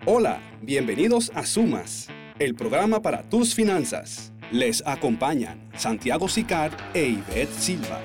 Hola, bienvenidos a Sumas, el programa para tus finanzas. Les acompañan Santiago Sicar e Ivette Silva.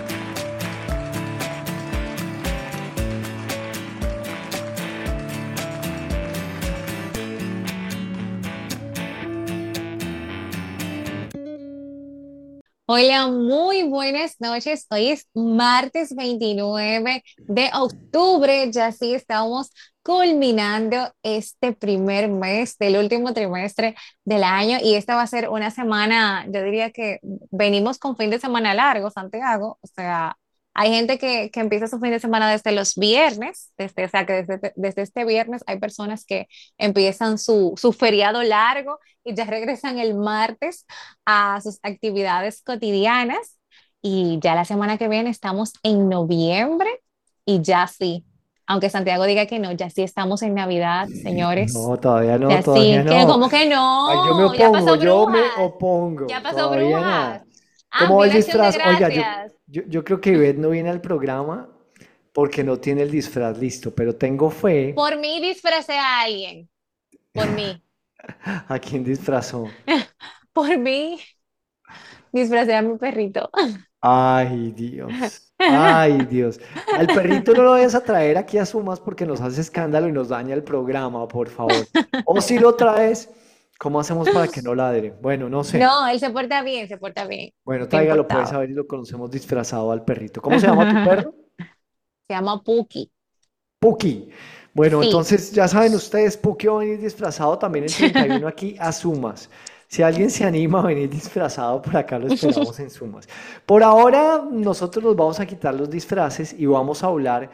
Hola, muy buenas noches. Hoy es martes 29 de octubre. Ya sí estamos culminando este primer mes del último trimestre del año y esta va a ser una semana, yo diría que venimos con fin de semana largo, Santiago. O sea, hay gente que empieza su fin de semana desde los viernes, o sea, que desde este viernes hay personas que empiezan su feriado largo y ya regresan el martes a sus actividades cotidianas y ya la semana que viene estamos en noviembre y ya sí, aunque Santiago diga que no, ya sí estamos en Navidad, señores, No, todavía no, ya todavía sí, que no. como que Ay, yo me no, ya opongo, pasó yo me brujas, ya opongo, pasó todavía brujas. nada. Ah, ¿Cómo va el viene Acción de disfraz? Oiga, yo, Gracias. yo, yo creo que Ivette no viene al programa porque no tiene el disfraz listo, pero tengo fe. Por mí disfracé a alguien, por mí, ¿A quién disfrazó? por mí disfracé a mi perrito. Ay, Dios, ay, Dios. Al perrito no lo vayas a traer aquí a Sumas porque nos hace escándalo y nos daña el programa, por favor. O si lo traes, ¿cómo hacemos para que no ladre? Bueno, no sé. No, él se porta bien, se porta bien, Bueno, está tráigalo, puedes importado. saber y lo conocemos disfrazado al perrito. ¿Cómo se llama tu perro? Se llama Puki. Puki. Bueno, Sí. entonces ya saben ustedes, Puki va a venir disfrazado también el 31 aquí a Sumas. Si alguien se anima a venir disfrazado, por acá lo esperamos en Sumas. Por ahora, nosotros nos vamos a quitar los disfraces y vamos a hablar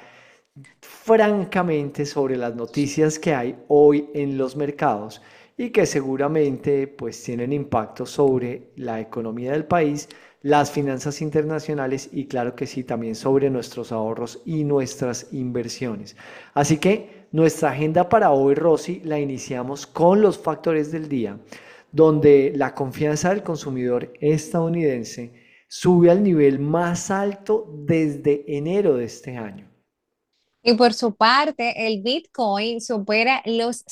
francamente sobre las noticias que hay hoy en los mercados y que seguramente pues tienen impacto sobre la economía del país, las finanzas internacionales y claro que sí, también sobre nuestros ahorros y nuestras inversiones. Así que nuestra agenda para hoy, Rosy, la iniciamos con los factores del día, donde la confianza del consumidor estadounidense sube al nivel más alto desde enero de este año. Y por su parte, el Bitcoin supera los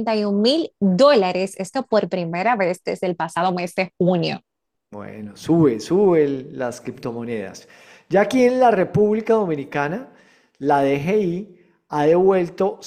$71,000, esto por primera vez desde el pasado mes de junio. Bueno, sube las criptomonedas. Ya aquí en la República Dominicana, la DGI ha devuelto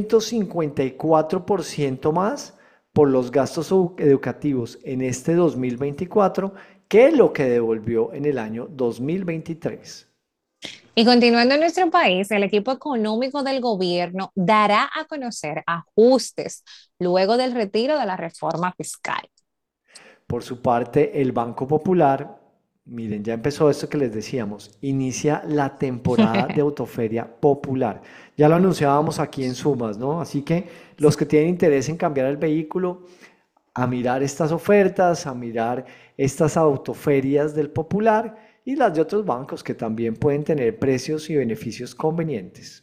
154% más por los gastos educativos en este 2024 que lo que devolvió en el año 2023. Y continuando en nuestro país, el equipo económico del gobierno dará a conocer ajustes luego del retiro de la reforma fiscal. Por su parte, el Banco Popular, miren, ya empezó esto que les decíamos, inicia la temporada de Autoferia Popular. Ya lo anunciábamos aquí en Sumas, ¿no? Así que los que tienen interés en cambiar el vehículo, a mirar estas ofertas, a mirar estas autoferias del Popular y las de otros bancos que también pueden tener precios y beneficios convenientes.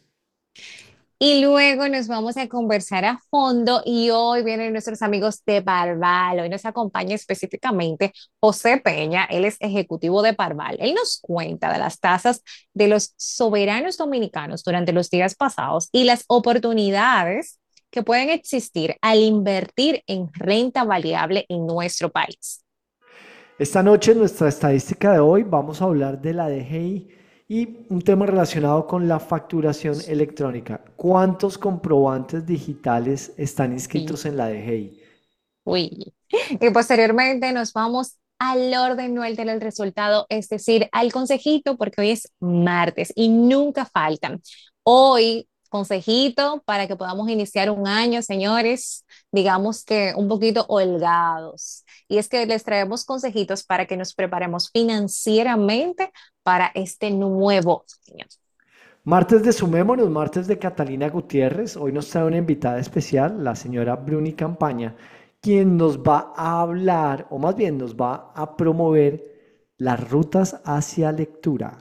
Y luego nos vamos a conversar a fondo y hoy vienen nuestros amigos de Parval. Hoy nos acompaña específicamente José Peña, él es ejecutivo de Parval. Él nos cuenta de las tasas de los soberanos dominicanos durante los días pasados y las oportunidades que pueden existir al invertir en renta variable en nuestro país. Esta noche, en nuestra estadística de hoy, vamos a hablar de la DGI y un tema relacionado con la facturación electrónica. ¿Cuántos comprobantes digitales están Sí. inscritos en la DGI? Uy. Y posteriormente nos vamos al orden no del resultado, es decir, al consejito, porque hoy es martes y nunca faltan. Hoy, consejito para que podamos iniciar un año, señores, digamos que un poquito holgados. Y es que les traemos consejitos para que nos preparemos financieramente para este nuevo año. Martes de Sumémonos, martes de Catalina Gutiérrez. Hoy nos trae una invitada especial, la señora Bruni Campaña, quien nos va a hablar, o más bien nos va a promover las rutas hacia lectura.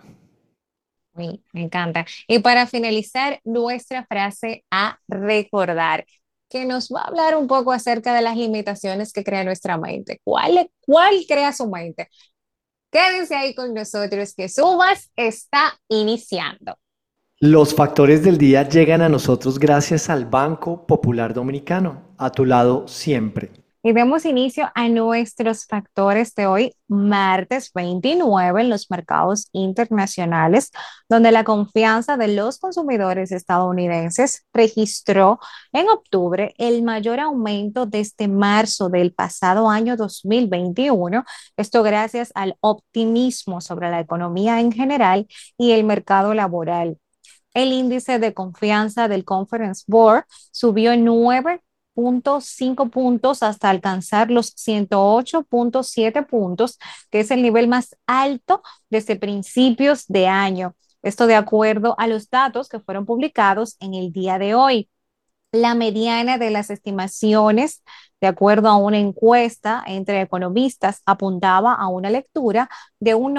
Me encanta. Y para finalizar, nuestra frase a recordar, que nos va a hablar un poco acerca de las limitaciones que crea nuestra mente. ¿Cuál crea su mente? Quédense ahí con nosotros, que Subas está iniciando. Los factores del día llegan a nosotros gracias al Banco Popular Dominicano, a tu lado siempre. Y demos inicio a nuestros factores de hoy, martes 29, en los mercados internacionales, donde la confianza de los consumidores estadounidenses registró en octubre el mayor aumento desde marzo del pasado año 2021. Esto gracias al optimismo sobre la economía en general y el mercado laboral. El índice de confianza del Conference Board subió en 9,5 puntos hasta alcanzar los 108,7 puntos, que es el nivel más alto desde principios de año. Esto de acuerdo a los datos que fueron publicados en el día de hoy. La mediana de las estimaciones, de acuerdo a una encuesta entre economistas, apuntaba a una lectura de un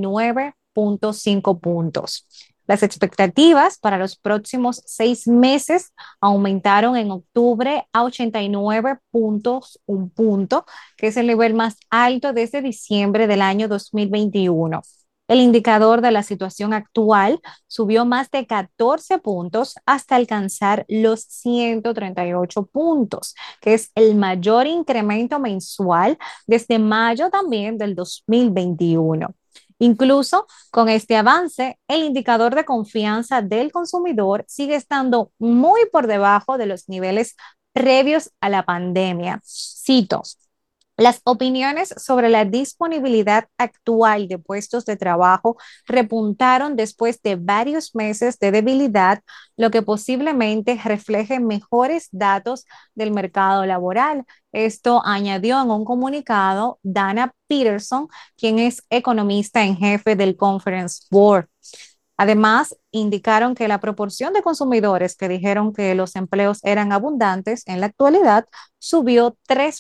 99,5 puntos. Las expectativas para los próximos 6 meses aumentaron en octubre a 89 puntos, un punto, que es el nivel más alto desde diciembre del año 2021. El indicador de la situación actual subió más de 14 puntos hasta alcanzar los 138 puntos, que es el mayor incremento mensual desde mayo también del 2021. Incluso con este avance, el indicador de confianza del consumidor sigue estando muy por debajo de los niveles previos a la pandemia. Cito: las opiniones sobre la disponibilidad actual de puestos de trabajo repuntaron después de varios meses de debilidad, lo que posiblemente refleje mejores datos del mercado laboral. Esto añadió en un comunicado Dana Peterson, quien es economista en jefe del Conference Board. Además, indicaron que la proporción de consumidores que dijeron que los empleos eran abundantes en la actualidad subió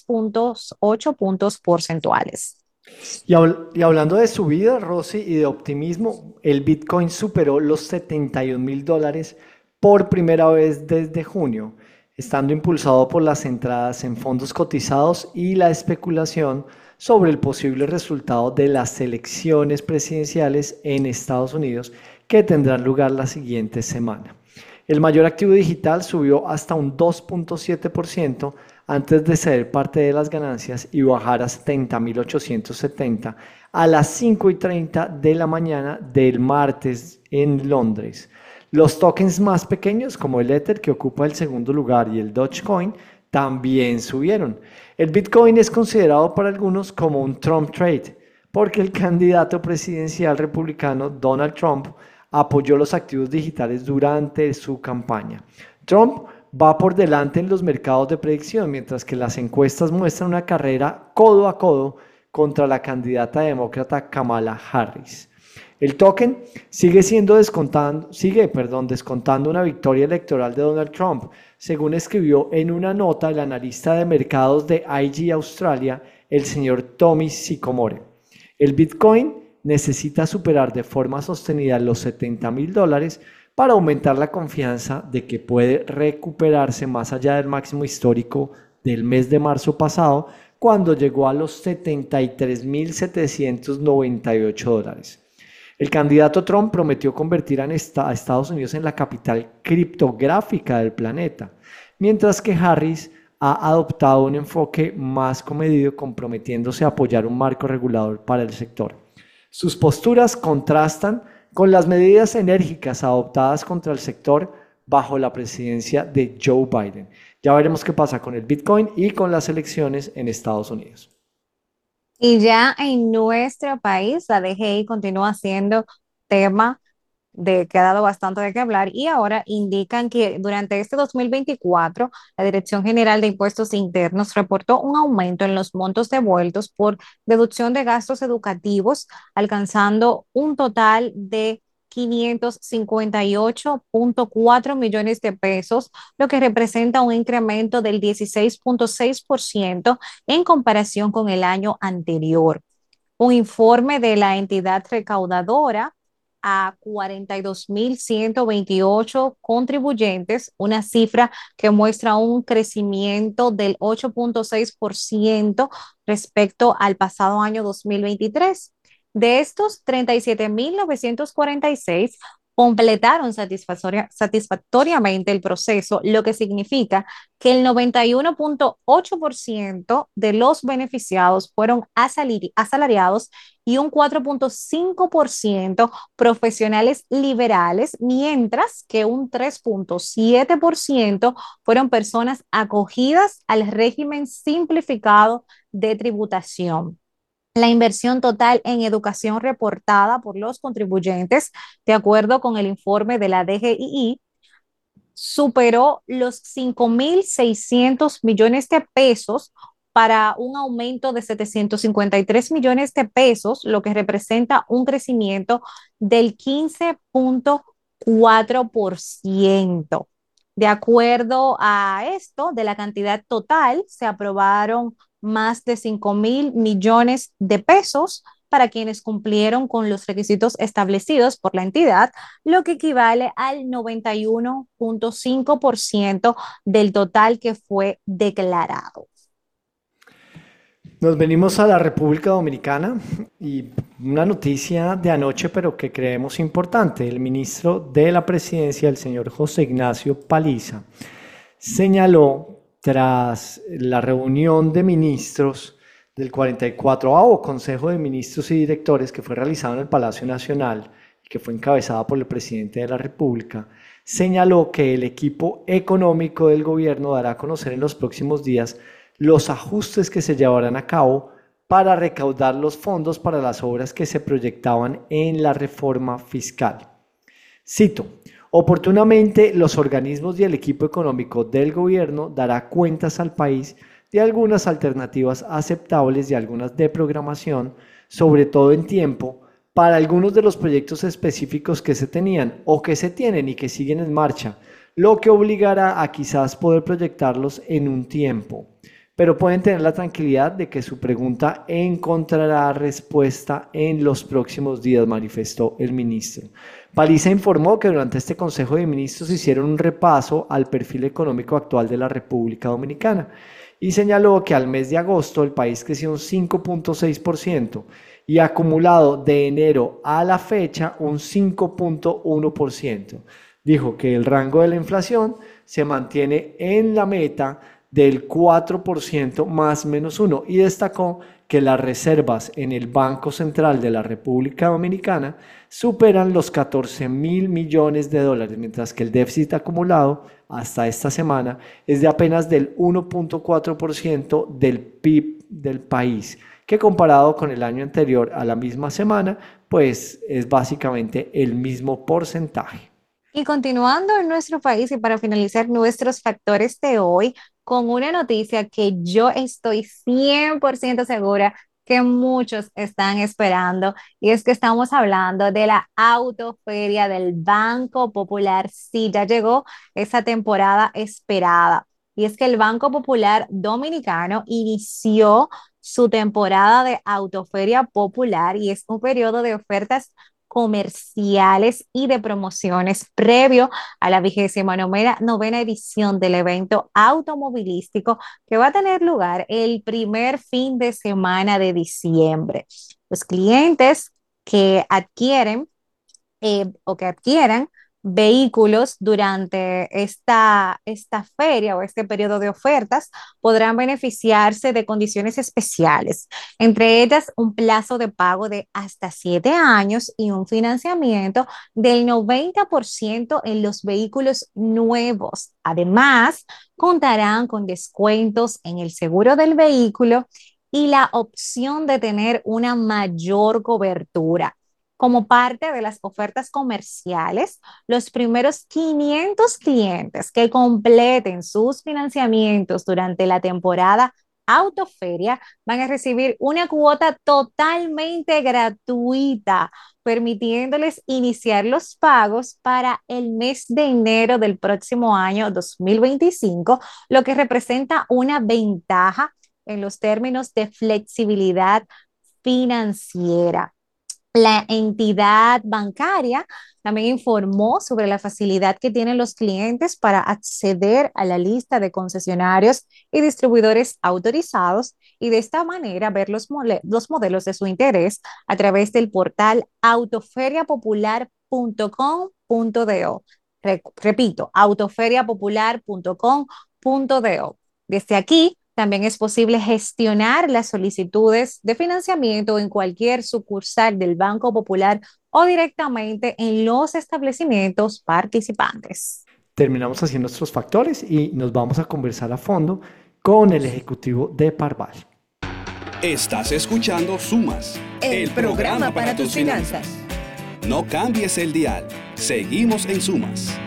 3,8 puntos porcentuales. Y hablando de subida, Rosy, y de optimismo, el Bitcoin superó los $71,000 por primera vez desde junio, estando impulsado por las entradas en fondos cotizados y la especulación sobre el posible resultado de las elecciones presidenciales en Estados Unidos que tendrán lugar la siguiente semana. El mayor activo digital subió hasta un 2,7% antes de ceder parte de las ganancias y bajar a 70.870 a las 5:30 de la mañana del martes en Londres. Los tokens más pequeños, como el Ether, que ocupa el segundo lugar, y el Dogecoin, también subieron. El Bitcoin es considerado por algunos como un Trump trade, porque el candidato presidencial republicano Donald Trump apoyó los activos digitales durante su campaña. Trump va por delante en los mercados de predicción, mientras que las encuestas muestran una carrera codo a codo contra la candidata demócrata Kamala Harris. El token descontando una victoria electoral de Donald Trump, según escribió en una nota el analista de mercados de IG Australia, el señor Tommy Sycamore. El Bitcoin necesita superar de forma sostenida los $70,000 para aumentar la confianza de que puede recuperarse más allá del máximo histórico del mes de marzo pasado, cuando llegó a los $73,798. El candidato Trump prometió convertir a Estados Unidos en la capital criptográfica del planeta, mientras que Harris ha adoptado un enfoque más comedido, comprometiéndose a apoyar un marco regulador para el sector. Sus posturas contrastan con las medidas enérgicas adoptadas contra el sector bajo la presidencia de Joe Biden. Ya veremos qué pasa con el Bitcoin y con las elecciones en Estados Unidos. Y ya en nuestro país, la DGI continúa siendo tema que ha dado bastante de qué hablar, y ahora indican que durante este 2024 la Dirección General de Impuestos Internos reportó un aumento en los montos devueltos por deducción de gastos educativos, alcanzando un total de 558,4 millones de pesos, lo que representa un incremento del 16,6% en comparación con el año anterior. Un informe de la entidad recaudadora a 42,128 contribuyentes, una cifra que muestra un crecimiento del 8,6% respecto al pasado año 2023. De estos, 37,946 completaron satisfactoriamente el proceso, lo que significa que el 91.8% de los beneficiados fueron asalariados y un 4.5% profesionales liberales, mientras que un 3.7% fueron personas acogidas al régimen simplificado de tributación. La inversión total en educación reportada por los contribuyentes, de acuerdo con el informe de la DGII, superó los 5.600 millones de pesos para un aumento de 753 millones de pesos, lo que representa un crecimiento del 15.4%. De acuerdo a esto, de la cantidad total, se aprobaron más de 5.000 millones de pesos para quienes cumplieron con los requisitos establecidos por la entidad, lo que equivale al 91.5% del total que fue declarado. Nos venimos a la República Dominicana y una noticia de anoche, pero que creemos importante. El ministro de la Presidencia, el señor José Ignacio Paliza, señaló tras la reunión de ministros del 44º Consejo de Ministros y Directores que fue realizado en el Palacio Nacional y que fue encabezada por el presidente de la República, señaló que el equipo económico del gobierno dará a conocer en los próximos días los ajustes que se llevarán a cabo para recaudar los fondos para las obras que se proyectaban en la reforma fiscal. Cito: oportunamente, los organismos y el equipo económico del gobierno dará cuentas al país de algunas alternativas aceptables y algunas de programación, sobre todo en tiempo, para algunos de los proyectos específicos que se tenían o que se tienen y que siguen en marcha, lo que obligará a quizás poder proyectarlos en un tiempo. Pero pueden tener la tranquilidad de que su pregunta encontrará respuesta en los próximos días, manifestó el ministro. Paliza informó que durante este Consejo de Ministros hicieron un repaso al perfil económico actual de la República Dominicana y señaló que al mes de agosto el país creció un 5.6% y acumulado de enero a la fecha un 5.1%. Dijo que el rango de la inflación se mantiene en la meta del 4% más menos 1 y destacó que las reservas en el Banco Central de la República Dominicana superan los 14.000 millones de dólares, mientras que el déficit acumulado hasta esta semana es de apenas del 1.4% del PIB del país, que comparado con el año anterior a la misma semana, pues es básicamente el mismo porcentaje. Y continuando en nuestro país y para finalizar nuestros factores de hoy, con una noticia que yo estoy 100% segura que muchos están esperando, y es que estamos hablando de la autoferia del Banco Popular. Sí, ya llegó esa temporada esperada. Y es que el Banco Popular Dominicano inició su temporada de autoferia popular y es un periodo de ofertas comerciales y de promociones previo a la 29ª edición del evento automovilístico que va a tener lugar el primer fin de semana de diciembre. Los clientes que adquieren o que adquieran vehículos durante esta feria o este periodo de ofertas podrán beneficiarse de condiciones especiales, entre ellas un plazo de pago de hasta 7 años y un financiamiento del 90% en los vehículos nuevos. Además, contarán con descuentos en el seguro del vehículo y la opción de tener una mayor cobertura. Como parte de las ofertas comerciales, los primeros 500 clientes que completen sus financiamientos durante la temporada Autoferia van a recibir una cuota totalmente gratuita, permitiéndoles iniciar los pagos para el mes de enero del próximo año 2025, lo que representa una ventaja en los términos de flexibilidad financiera. La entidad bancaria también informó sobre la facilidad que tienen los clientes para acceder a la lista de concesionarios y distribuidores autorizados y de esta manera ver los modelos de su interés a través del portal autoferiapopular.com. autoferiapopular.com.do. Repito, autoferiapopular.com.do. Desde aquí también es posible gestionar las solicitudes de financiamiento en cualquier sucursal del Banco Popular o directamente en los establecimientos participantes. Terminamos haciendo nuestros factores y nos vamos a conversar a fondo con el ejecutivo de Parval. Estás escuchando Sumas, el programa para tus finanzas. No cambies el dial. Seguimos en Sumas.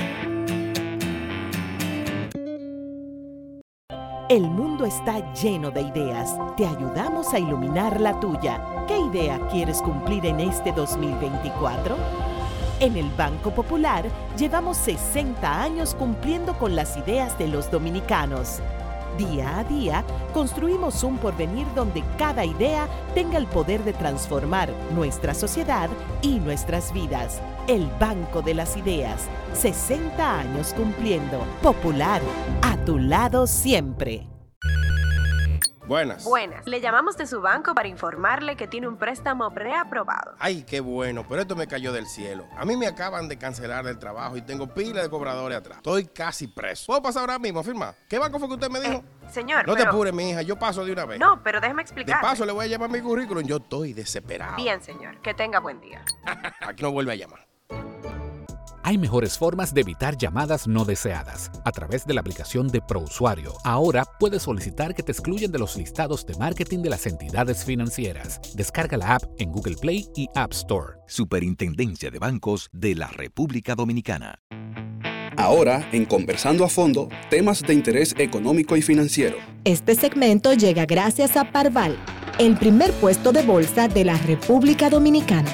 El mundo está lleno de ideas. Te ayudamos a iluminar la tuya. ¿Qué idea quieres cumplir en este 2024? En el Banco Popular llevamos 60 años cumpliendo con las ideas de los dominicanos. Día a día, construimos un porvenir donde cada idea tenga el poder de transformar nuestra sociedad y nuestras vidas. El Banco de las Ideas, 60 años cumpliendo. Popular, a tu lado siempre. Buenas. Le llamamos de su banco para informarle que tiene un préstamo preaprobado. Ay, qué bueno, pero esto me cayó del cielo. A mí me acaban de cancelar del trabajo y tengo pila de cobradores atrás. Estoy casi preso. ¿Puedo pasar ahora mismo a firmar? ¿Qué banco fue que usted me dijo? Señor, No te apures, mi hija, yo paso de una vez. No, pero déjeme De explicar. paso le voy a llevar mi currículum, yo estoy desesperado. Bien, señor, que tenga buen día. Aquí no vuelve a llamar. Hay mejores formas de evitar llamadas no deseadas. A través de la aplicación de ProUsuario, ahora puedes solicitar que te excluyan de los listados de marketing de las entidades financieras. Descarga la app en Google Play y App Store. Superintendencia de Bancos de la República Dominicana. Ahora, en Conversando a Fondo, temas de interés económico y financiero. Este segmento llega gracias a Parval, el primer puesto de bolsa de la República Dominicana.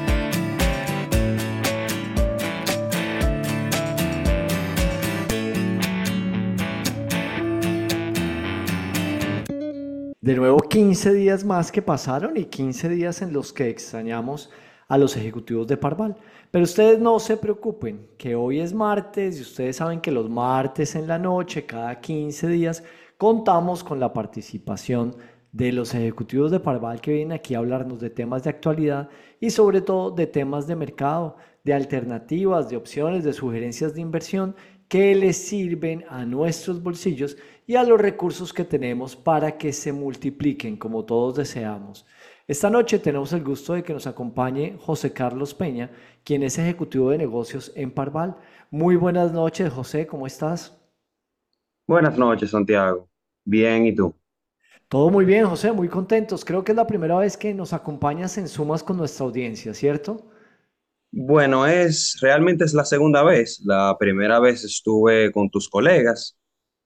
De nuevo, 15 días más que pasaron y 15 días en los que extrañamos a los ejecutivos de Parval. Pero ustedes no se preocupen, que hoy es martes y ustedes saben que los martes en la noche, cada 15 días, contamos con la participación de los ejecutivos de Parval que vienen aquí a hablarnos de temas de actualidad y sobre todo de temas de mercado, de alternativas, de opciones, de sugerencias de inversión que les sirven a nuestros bolsillos y a los recursos que tenemos para que se multipliquen como todos deseamos. Esta noche tenemos el gusto de que nos acompañe José Carlos Peña, quien es ejecutivo de negocios en Parval. Muy buenas noches, José, ¿cómo estás? Buenas noches, Santiago. Bien, ¿y tú? Todo muy bien, José, muy contentos. Creo que es la primera vez que nos acompañas en Sumas con nuestra audiencia, ¿cierto? Bueno, realmente es la segunda vez. La primera vez estuve con tus colegas.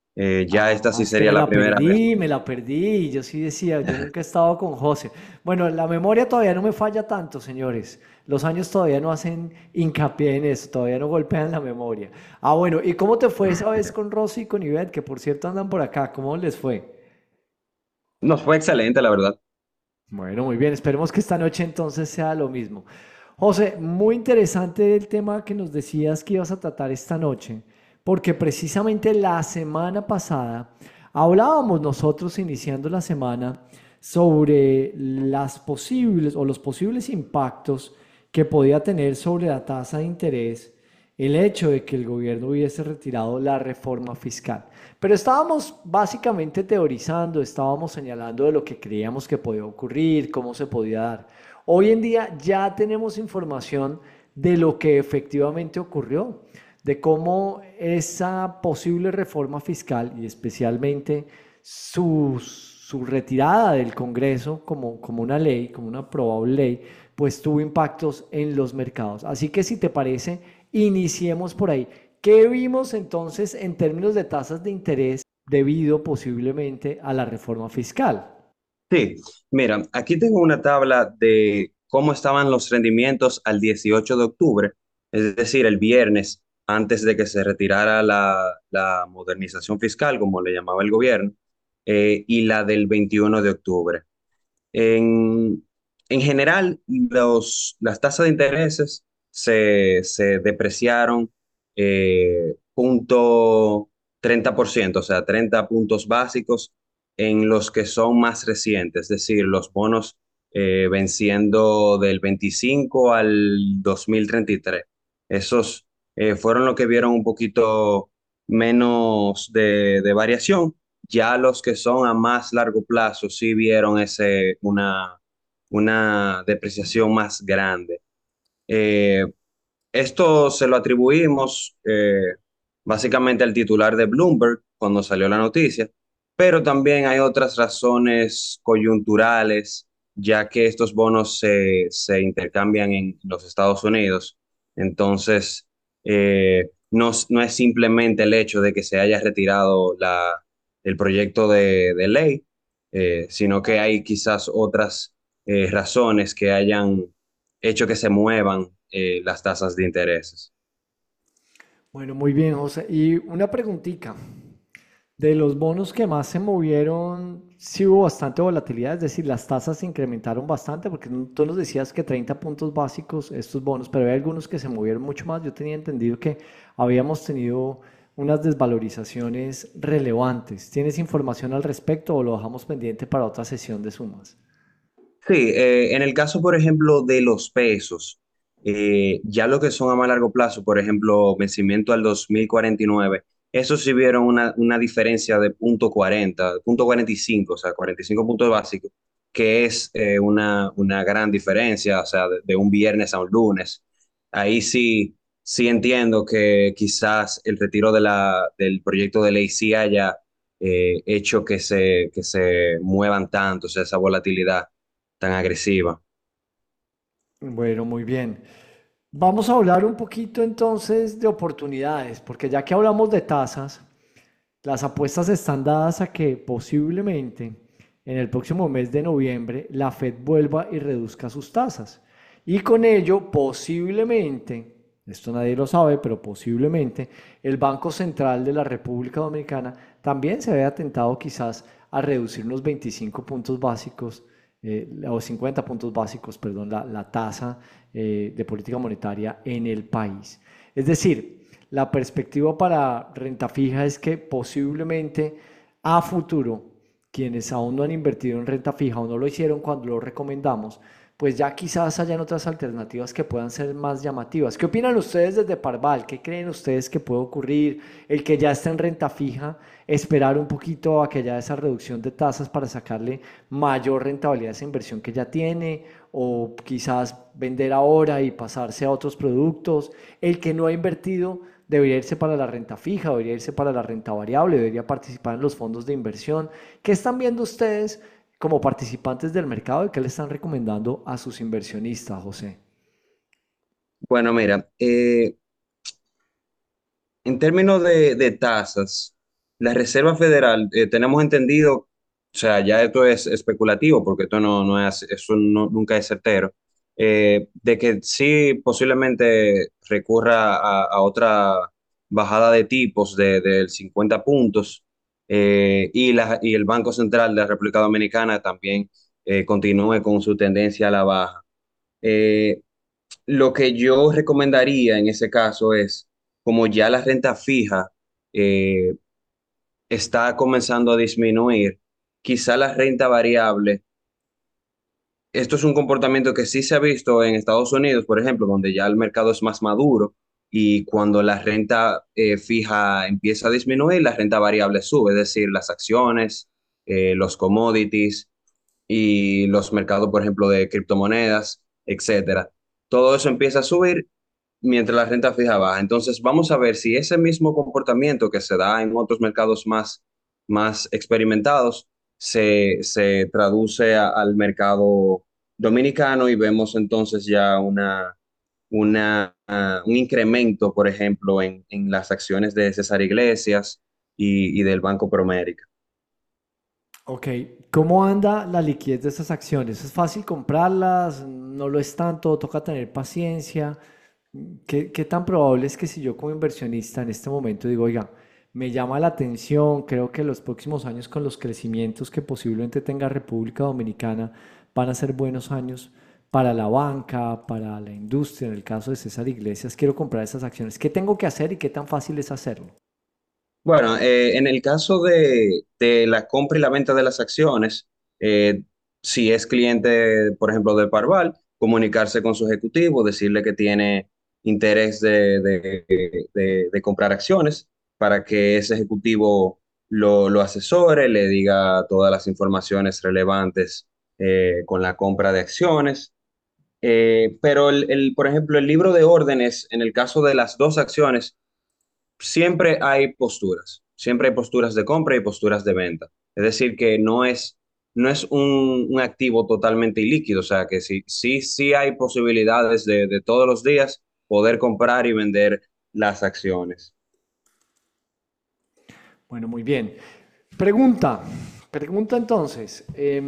Ya esta sí Es que sería la primera vez. me la perdí. Yo sí decía, yo nunca he estado con José. Bueno, la memoria todavía no me falla tanto, señores. Los años todavía no hacen hincapié en eso, todavía no golpean la memoria. Ah, bueno, ¿y cómo te fue esa vez con Rosy y con Ivette, que por cierto andan por acá? ¿Cómo les fue? Nos fue excelente, la verdad. Bueno, muy bien. Esperemos que esta noche entonces sea lo mismo. José, muy interesante el tema que nos decías que ibas a tratar esta noche, porque precisamente la semana pasada hablábamos nosotros iniciando la semana sobre las posibles o los posibles impactos que podía tener sobre la tasa de interés el hecho de que el gobierno hubiese retirado la reforma fiscal. Pero estábamos básicamente teorizando, estábamos señalando de lo que creíamos que podía ocurrir, cómo se podía dar. Hoy en día ya tenemos información de lo que efectivamente ocurrió, de cómo esa posible reforma fiscal y especialmente su retirada del Congreso como una ley, como una probable ley, pues tuvo impactos en los mercados. Así que si te parece, iniciemos por ahí. ¿Qué vimos entonces en términos de tasas de interés debido posiblemente a la reforma fiscal? Sí, mira, aquí tengo una tabla de cómo estaban los rendimientos al 18 de octubre, es decir, el viernes, antes de que se retirara la modernización fiscal, como le llamaba el gobierno, y la del 21 de octubre. En, en general, las tasas de intereses se depreciaron punto 30%, o sea, 30 puntos básicos en los que son más recientes, es decir, los bonos venciendo del 25 al 2033. Esos fueron los que vieron un poquito menos de variación. Ya los que son a más largo plazo sí vieron una depreciación más grande. Eh, Esto se lo atribuimos básicamente al titular de Bloomberg cuando salió la noticia, pero también hay otras razones coyunturales, ya que estos bonos se intercambian en los Estados Unidos. Entonces, no es simplemente el hecho de que se haya retirado el proyecto de ley, sino que hay quizás otras razones que hayan hecho que se muevan las tasas de intereses. Bueno, muy bien, José. Y una preguntita. De los bonos que más se movieron, sí hubo bastante volatilidad, es decir, las tasas se incrementaron bastante, porque tú nos decías que 30 puntos básicos estos bonos, pero hay algunos que se movieron mucho más. Yo tenía entendido que habíamos tenido unas desvalorizaciones relevantes. ¿Tienes información al respecto o lo dejamos pendiente para otra sesión de sumas? Sí, en el caso, por ejemplo, de los pesos, ya lo que son a más largo plazo, por ejemplo, vencimiento al 2049, esos sí vieron una diferencia de punto 45, o sea, 45 puntos básicos, que es una gran diferencia, o sea, de un viernes a un lunes. Ahí sí entiendo que quizás el retiro del proyecto de ley sí haya hecho que se muevan tanto, o sea, esa volatilidad tan agresiva. Bueno, muy bien. Vamos a hablar un poquito entonces de oportunidades, porque ya que hablamos de tasas, las apuestas están dadas a que posiblemente en el próximo mes de noviembre la Fed vuelva y reduzca sus tasas. Y con ello, posiblemente, esto nadie lo sabe, pero posiblemente el Banco Central de la República Dominicana también se vea tentado quizás a reducir unos 25 puntos básicos o 50 puntos básicos, perdón, la tasa de política monetaria en el país. Es decir, la perspectiva para renta fija es que posiblemente a futuro, quienes aún no han invertido en renta fija o no lo hicieron cuando lo recomendamos, pues ya quizás hayan otras alternativas que puedan ser más llamativas. ¿Qué opinan ustedes desde Parval? ¿Qué creen ustedes que puede ocurrir? El que ya está en renta fija, esperar un poquito a que haya esa reducción de tasas para sacarle mayor rentabilidad a esa inversión que ya tiene, o quizás vender ahora y pasarse a otros productos. El que no ha invertido debería irse para la renta fija, debería irse para la renta variable, debería participar en los fondos de inversión. ¿Qué están viendo ustedes como participantes del mercado y qué le están recomendando a sus inversionistas, José? Bueno, mira, en términos de tasas, la Reserva Federal, tenemos entendido, o sea, ya esto es especulativo porque esto no es, eso nunca es certero, de que sí posiblemente recurra a otra bajada de tipos del 50 puntos, y el Banco Central de la República Dominicana también continúe con su tendencia a la baja. Eh, lo que yo recomendaría en ese caso es, como ya la renta fija eh, está comenzando a disminuir, quizá la renta variable, esto es un comportamiento que sí se ha visto en Estados Unidos, por ejemplo, donde ya el mercado es más maduro y cuando la renta fija empieza a disminuir, la renta variable sube, es decir, las acciones, los commodities y los mercados, por ejemplo, de criptomonedas, etcétera. Todo eso empieza a subir mientras la renta fija baja. Entonces, vamos a ver si ese mismo comportamiento que se da en otros mercados más experimentados se traduce al mercado dominicano y vemos entonces ya un incremento, por ejemplo, en las acciones de César Iglesias y del Banco Promérica. Ok, ¿cómo anda la liquidez de esas acciones? ¿Es fácil comprarlas? ¿No lo es tanto? ¿Toca tener paciencia? ¿Qué tan probable es que si yo como inversionista en este momento digo, oiga, me llama la atención, creo que los próximos años con los crecimientos que posiblemente tenga República Dominicana van a ser buenos años para la banca, para la industria, en el caso de César Iglesias, quiero comprar esas acciones? ¿Qué tengo que hacer y qué tan fácil es hacerlo? Bueno, en el caso de la compra y la venta de las acciones, si es cliente, por ejemplo, de Parval, comunicarse con su ejecutivo, decirle que tiene interés de comprar acciones para que ese ejecutivo lo asesore, le diga todas las informaciones relevantes con la compra de acciones. Pero, por ejemplo, el libro de órdenes, en el caso de las dos acciones, siempre hay posturas de compra y posturas de venta. Es decir, que no es un activo totalmente ilíquido, o sea, que sí hay posibilidades de todos los días poder comprar y vender las acciones. Bueno, muy bien. Pregunta, pregunta entonces.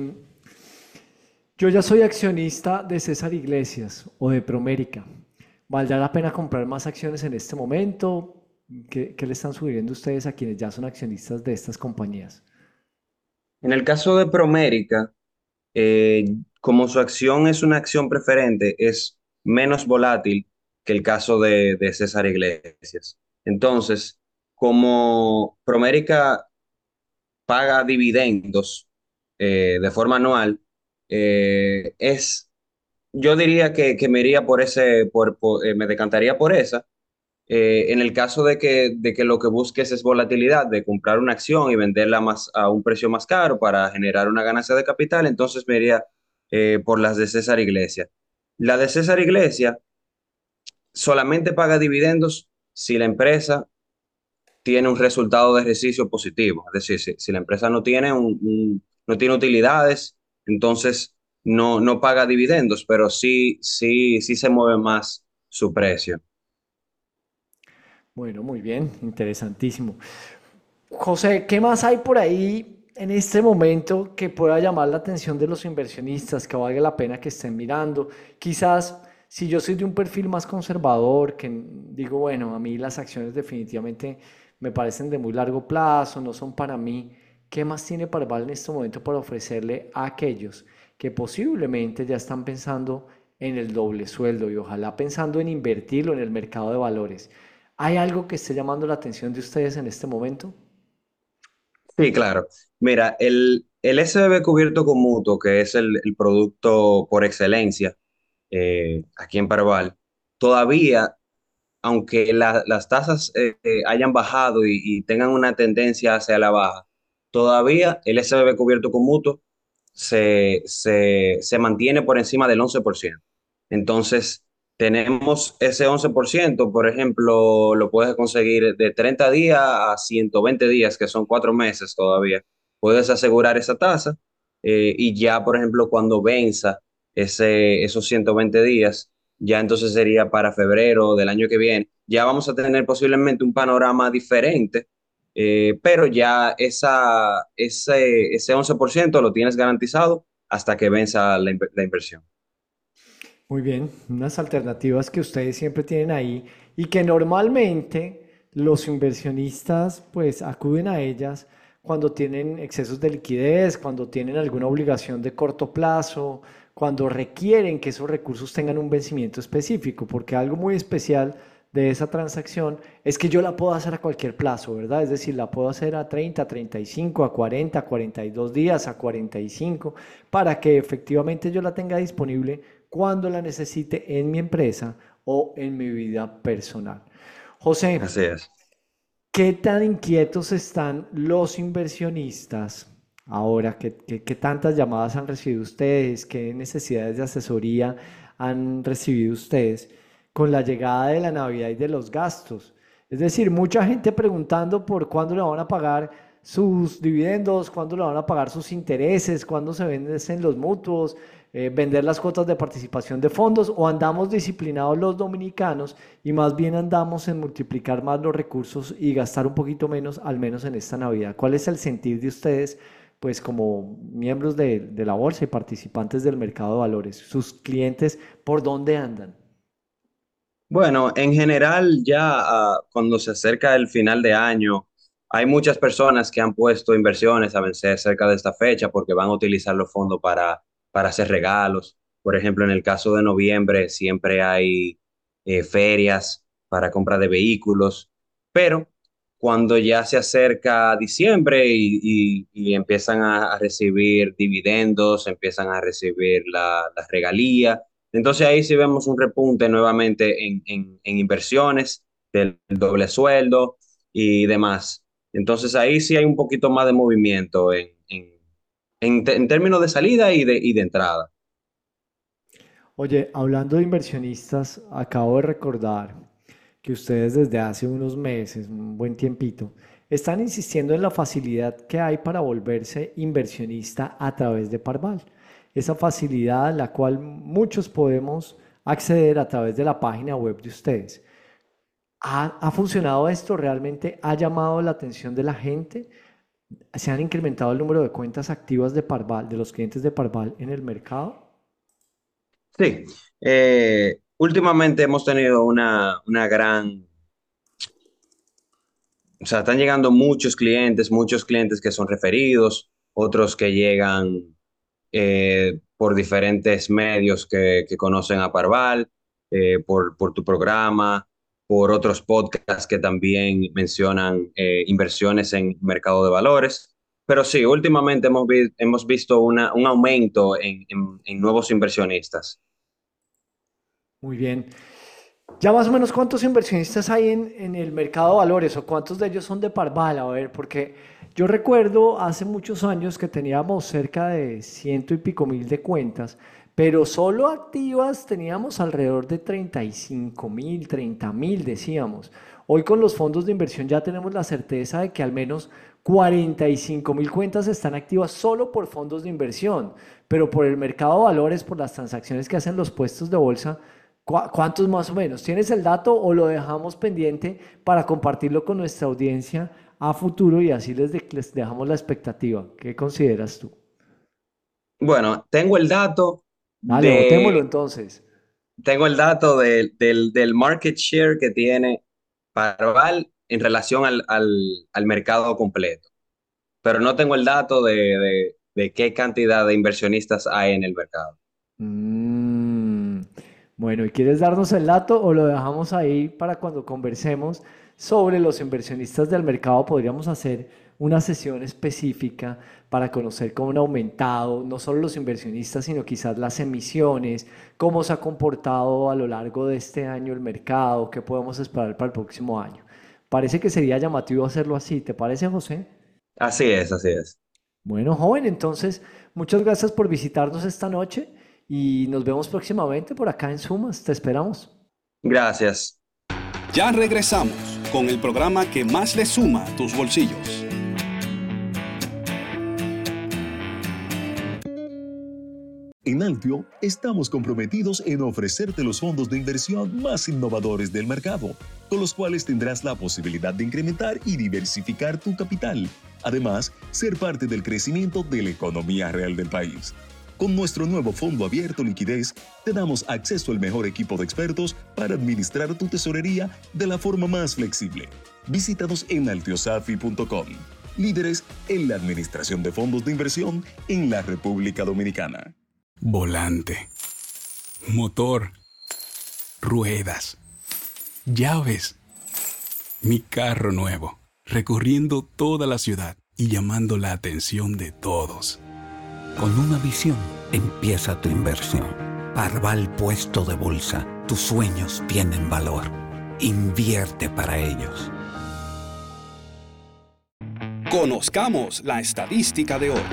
Yo ya soy accionista de César Iglesias o de Promérica. ¿Valdrá la pena comprar más acciones en este momento? ¿Qué le están sugiriendo ustedes a quienes ya son accionistas de estas compañías? En el caso de Promérica, eh, como su acción es una acción preferente, es menos volátil que el caso de César Iglesias. Entonces, como Promérica paga dividendos de forma anual, yo diría que me iría por me decantaría por esa. En el caso de que lo que busques es volatilidad, de comprar una acción y venderla a un precio más caro para generar una ganancia de capital, entonces me iría por las de César Iglesia. La de César Iglesia solamente paga dividendos si la empresa tiene un resultado de ejercicio positivo. Es decir, si la empresa no tiene utilidades, entonces no paga dividendos, pero sí se mueve más su precio. Bueno, muy bien, interesantísimo. José, ¿qué más hay por ahí en este momento que pueda llamar la atención de los inversionistas, que valga la pena que estén mirando? Quizás si yo soy de un perfil más conservador, que digo, bueno, a mí las acciones definitivamente me parecen de muy largo plazo, no son para mí. ¿Qué más tiene Parval en este momento para ofrecerle a aquellos que posiblemente ya están pensando en el doble sueldo y ojalá pensando en invertirlo en el mercado de valores? ¿Hay algo que esté llamando la atención de ustedes en este momento? Sí, claro. Mira, el SBB cubierto con mutuo, que es el producto por excelencia aquí en Parval, todavía, aunque las tasas hayan bajado y tengan una tendencia hacia la baja, todavía el SBB cubierto con mutuo se mantiene por encima del 11%. Entonces, tenemos ese 11%, por ejemplo, lo puedes conseguir de 30 días a 120 días, que son 4 meses todavía. Puedes asegurar esa tasa y ya, por ejemplo, cuando venza esos 120 días, ya entonces sería para febrero del año que viene. Ya vamos a tener posiblemente un panorama diferente, pero ya ese 11% lo tienes garantizado hasta que venza la inversión. Muy bien, unas alternativas que ustedes siempre tienen ahí y que normalmente los inversionistas pues acuden a ellas cuando tienen excesos de liquidez, cuando tienen alguna obligación de corto plazo, cuando requieren que esos recursos tengan un vencimiento específico, porque algo muy especial de esa transacción es que yo la puedo hacer a cualquier plazo, ¿verdad? Es decir, la puedo hacer a 30, a 35, a 40, a 42 días, a 45, para que efectivamente yo la tenga disponible cuando la necesite en mi empresa o en mi vida personal. José, Así es. ¿qué tan inquietos están los inversionistas ahora? ¿Qué tantas llamadas han recibido ustedes? ¿Qué necesidades de asesoría han recibido ustedes con la llegada de la Navidad y de los gastos? Es decir, mucha gente preguntando por cuándo le van a pagar sus dividendos, cuándo le van a pagar sus intereses, cuándo se vencen los mutuos, vender las cuotas de participación de fondos, o andamos disciplinados los dominicanos y más bien andamos en multiplicar más los recursos y gastar un poquito menos, al menos en esta Navidad. ¿Cuál es el sentir de ustedes, pues como miembros de la bolsa y participantes del mercado de valores? ¿Sus clientes por dónde andan? Bueno, en general ya cuando se acerca el final de año, hay muchas personas que han puesto inversiones a vencer cerca de esta fecha porque van a utilizar los fondos para hacer regalos. Por ejemplo, en el caso de noviembre siempre hay ferias para compra de vehículos, pero cuando ya se acerca diciembre y empiezan a recibir dividendos, empiezan a recibir la regalía. Entonces ahí sí vemos un repunte nuevamente en inversiones, del doble sueldo y demás. Entonces ahí sí hay un poquito más de movimiento en términos de salida y de entrada. Oye, hablando de inversionistas, acabo de recordar que ustedes desde hace unos meses, un buen tiempito, están insistiendo en la facilidad que hay para volverse inversionista a través de Parval. Esa facilidad a la cual muchos podemos acceder a través de la página web de ustedes. ¿Ha funcionado esto? ¿Realmente ha llamado la atención de la gente? ¿Se han incrementado el número de cuentas activas de Parval, de los clientes de Parval en el mercado? Sí, últimamente hemos tenido una gran, o sea, están llegando muchos clientes que son referidos, otros que llegan por diferentes medios que conocen a Parval, por tu programa, por otros podcasts que también mencionan inversiones en mercado de valores. Pero sí, últimamente hemos visto un aumento en nuevos inversionistas. Muy bien. Ya más o menos cuántos inversionistas hay en el mercado de valores o cuántos de ellos son de Parval, a ver, porque yo recuerdo hace muchos años que teníamos cerca de ciento y pico mil de cuentas, pero solo activas teníamos alrededor de 35.000, 30.000 decíamos. Hoy con los fondos de inversión ya tenemos la certeza de que al menos 45.000 cuentas están activas solo por fondos de inversión, pero por el mercado de valores, por las transacciones que hacen los puestos de bolsa. ¿Cuántos más o menos? ¿Tienes el dato o lo dejamos pendiente para compartirlo con nuestra audiencia a futuro y así les dejamos la expectativa? ¿Qué consideras tú? Bueno, tengo el dato Dale, votémoslo de, entonces. tengo el dato del market share que tiene Parval en relación al mercado completo, pero no tengo el dato de qué cantidad de inversionistas hay en el mercado. Mm, bueno, ¿y quieres darnos el dato o lo dejamos ahí para cuando conversemos sobre los inversionistas del mercado? Podríamos hacer una sesión específica para conocer cómo han aumentado no solo los inversionistas, sino quizás las emisiones, cómo se ha comportado a lo largo de este año el mercado, qué podemos esperar para el próximo año. Parece que sería llamativo hacerlo así, ¿te parece, José? Así es, así es. Bueno, joven, entonces, muchas gracias por visitarnos esta noche y nos vemos próximamente por acá en Sumas. Te esperamos. Gracias. Ya regresamos con el programa que más le suma a tus bolsillos. En Altio estamos comprometidos en ofrecerte los fondos de inversión más innovadores del mercado, con los cuales tendrás la posibilidad de incrementar y diversificar tu capital. Además, ser parte del crecimiento de la economía real del país. Con nuestro nuevo fondo abierto liquidez, te damos acceso al mejor equipo de expertos para administrar tu tesorería de la forma más flexible. Visítanos en altiosafi.com, líderes en la administración de fondos de inversión en la República Dominicana. Volante, motor, ruedas, llaves, mi carro nuevo, recorriendo toda la ciudad y llamando la atención de todos. Con una visión empieza tu inversión. Parval Puesto de Bolsa, tus sueños tienen valor. Invierte para ellos. Conozcamos la estadística de hoy.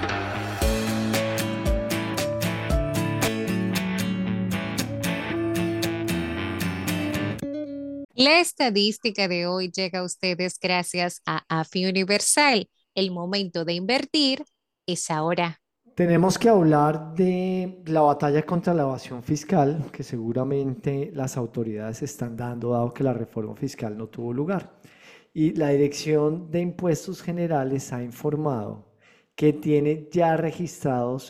La estadística de hoy llega a ustedes gracias a AFI Universal. El momento de invertir es ahora. Tenemos que hablar de la batalla contra la evasión fiscal que seguramente las autoridades están dando, dado que la reforma fiscal no tuvo lugar. Y la Dirección de Impuestos Generales ha informado que tiene ya registrados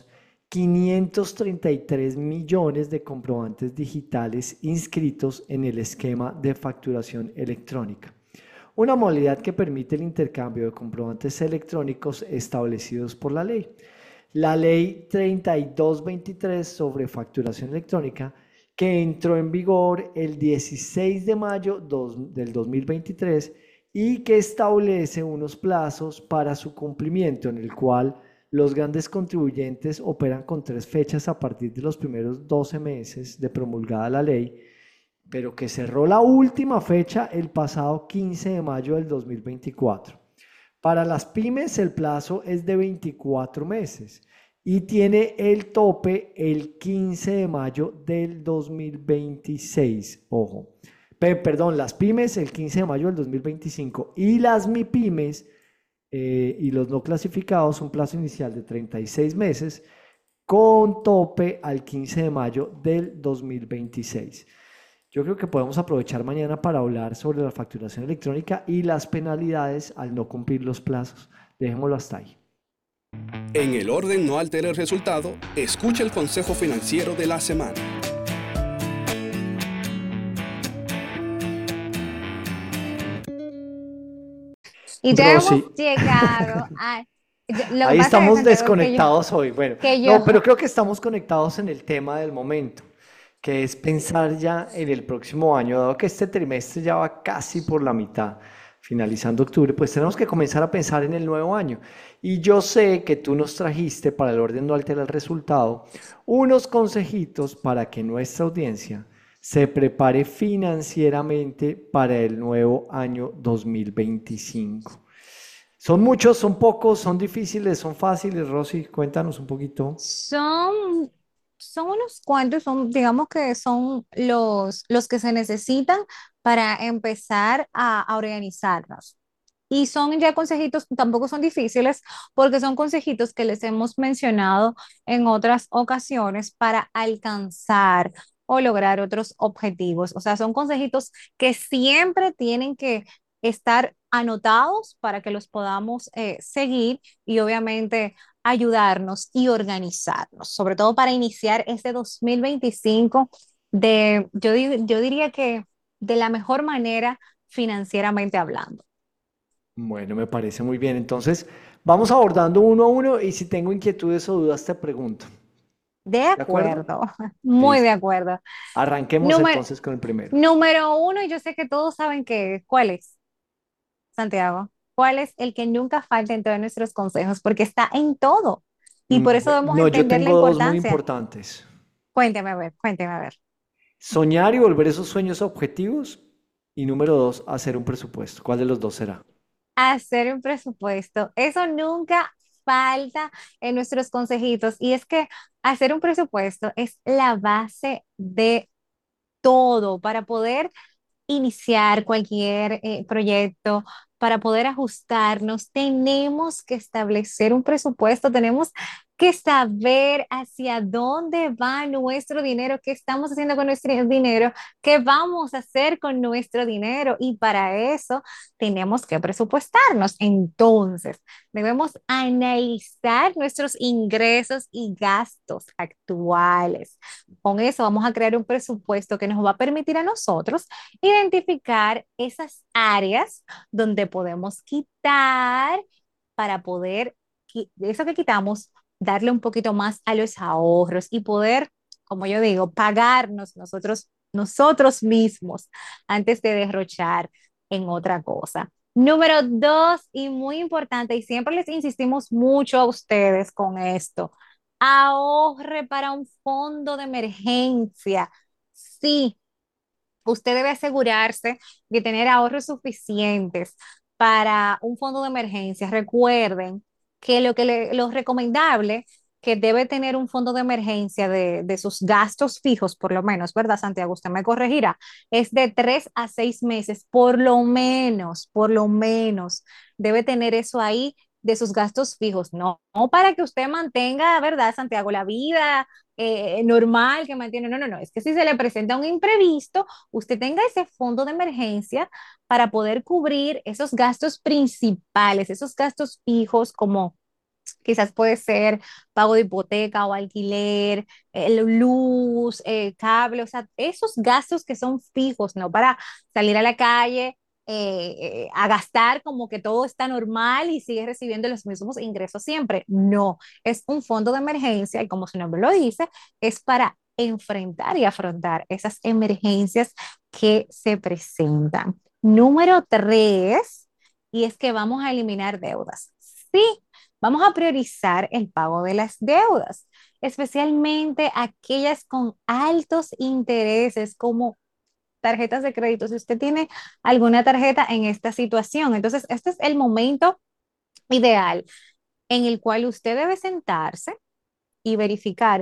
533 millones de comprobantes digitales inscritos en el esquema de facturación electrónica, una modalidad que permite el intercambio de comprobantes electrónicos establecidos por la ley. La ley 3223 sobre facturación electrónica, que entró en vigor el 16 de mayo del 2023, y que establece unos plazos para su cumplimiento, en el cual los grandes contribuyentes operan con 3 fechas a partir de los primeros 12 meses de promulgada la ley, pero que cerró la última fecha el pasado 15 de mayo del 2024. Para las pymes el plazo es de 24 meses y tiene el tope el 15 de mayo del 2026. Ojo, perdón, las pymes el 15 de mayo del 2025 y las MIPYMES y los no clasificados un plazo inicial de 36 meses con tope al 15 de mayo del 2026. Yo creo que podemos aprovechar mañana para hablar sobre la facturación electrónica y las penalidades al no cumplir los plazos. Dejémoslo hasta ahí. En el orden no altere el resultado, escucha el consejo financiero de la semana. Y ya Rosy, hemos llegado a... ahí estamos desconectados hoy. Bueno, yo, no, pero creo que estamos conectados en el tema del momento, que es pensar ya en el próximo año, dado que este trimestre ya va casi por la mitad, finalizando octubre, pues tenemos que comenzar a pensar en el nuevo año. Y yo sé que tú nos trajiste, para el orden no altera el resultado, unos consejitos para que nuestra audiencia se prepare financieramente para el nuevo año 2025. ¿Son muchos, son pocos, son difíciles, son fáciles? Rosy, cuéntanos un poquito. son unos cuantos, digamos que son los que se necesitan para empezar a organizarnos. Y son ya consejitos, tampoco son difíciles, porque son consejitos que les hemos mencionado en otras ocasiones para alcanzar o lograr otros objetivos. O sea, son consejitos que siempre tienen que estar anotados para que los podamos seguir y obviamente ayudarnos y organizarnos, sobre todo para iniciar este 2025 yo diría que de la mejor manera financieramente hablando. Bueno, me parece muy bien. Entonces, vamos abordando uno a uno y si tengo inquietudes o dudas te pregunto. De ¿De acuerdo? acuerdo, muy de Listo. acuerdo. Arranquemos Número, entonces con el primero. número uno, y yo sé que todos saben cuál es, Santiago. ¿Cuál es el que nunca falta en todos nuestros consejos? Porque está en todo. Y por eso debemos No, yo entender la tengo dos muy importancia. importantes. Cuénteme a ver, cuénteme a ver. Soñar y volver esos sueños a objetivos. Y número 2, hacer un presupuesto. ¿Cuál de los dos será? Hacer un presupuesto. Eso nunca falta en nuestros consejitos. Y es que hacer un presupuesto es la base de todo para poder iniciar cualquier proyecto, para poder ajustarnos, tenemos que establecer un presupuesto, tenemos que saber hacia dónde va nuestro dinero, qué estamos haciendo con nuestro dinero, qué vamos a hacer con nuestro dinero. Y para eso tenemos que presupuestarnos. Entonces, debemos analizar nuestros ingresos y gastos actuales. Con eso vamos a crear un presupuesto que nos va a permitir a nosotros identificar esas áreas donde podemos quitar para poder, de eso que quitamos, darle un poquito más a los ahorros y poder, como yo digo, pagarnos nosotros mismos antes de derrochar en otra cosa. Número dos, y muy importante, y siempre les insistimos mucho a ustedes con esto, ahorre para un fondo de emergencia. Sí, usted debe asegurarse de tener ahorros suficientes para un fondo de emergencia. Recuerden que lo recomendable que debe tener un fondo de emergencia de sus gastos fijos, por lo menos, ¿verdad, Santiago? Usted me corregirá, es de 3 a 6 meses, por lo menos, debe tener eso ahí de sus gastos fijos, no para que usted mantenga, ¿verdad, Santiago? La vida normal que mantiene, no, es que si se le presenta un imprevisto, usted tenga ese fondo de emergencia para poder cubrir esos gastos principales, esos gastos fijos como quizás puede ser pago de hipoteca o alquiler, luz, cable, o sea, esos gastos que son fijos, ¿no? Para salir a la calle a gastar como que todo está normal y sigue recibiendo los mismos ingresos siempre. No, es un fondo de emergencia y como su nombre lo dice, es para enfrentar y afrontar esas emergencias que se presentan. Número 3, y es que vamos a eliminar deudas. Sí, vamos a priorizar el pago de las deudas, especialmente aquellas con altos intereses como tarjetas de crédito. Si usted tiene alguna tarjeta en esta situación, entonces este es el momento ideal en el cual usted debe sentarse y verificar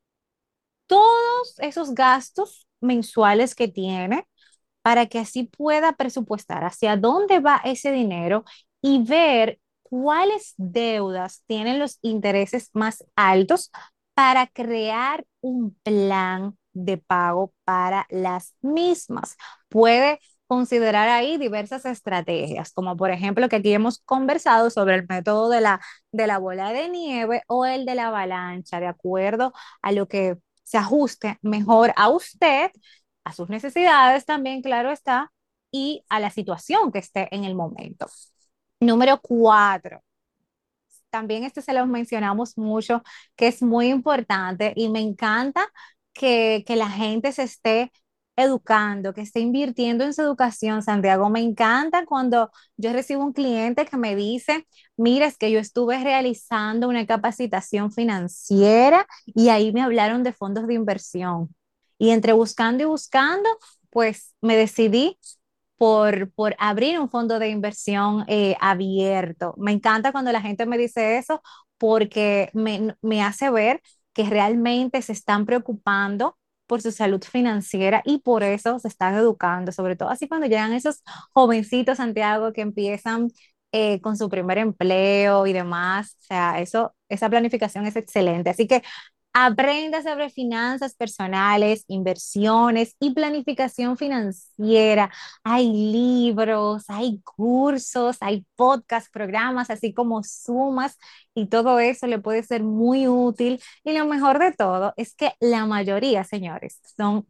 todos esos gastos mensuales que tiene para que así pueda presupuestar hacia dónde va ese dinero y ver cuáles deudas tienen los intereses más altos para crear un plan de pago para las mismas. Puede considerar ahí diversas estrategias, como por ejemplo que aquí hemos conversado sobre el método de la bola de nieve o el de la avalancha, de acuerdo a lo que se ajuste mejor a usted, a sus necesidades también, claro está, y a la situación que esté en el momento. Número 4, también este se los mencionamos mucho, que es muy importante y me encanta que la gente se esté educando, que esté invirtiendo en su educación, Santiago. Me encanta cuando yo recibo un cliente que me dice, mira, es que yo estuve realizando una capacitación financiera y ahí me hablaron de fondos de inversión. Y entre buscando y buscando, pues me decidí por abrir un fondo de inversión abierto. Me encanta cuando la gente me dice eso porque me hace ver que realmente se están preocupando por su salud financiera y por eso se están educando, sobre todo así cuando llegan esos jovencitos, Santiago, que empiezan con su primer empleo y demás. O sea, esa planificación es excelente. Así que aprenda sobre finanzas personales, inversiones y planificación financiera. Hay libros, hay cursos, hay podcasts, programas, así como Sumas, y todo eso le puede ser muy útil. Y lo mejor de todo es que la mayoría, señores, son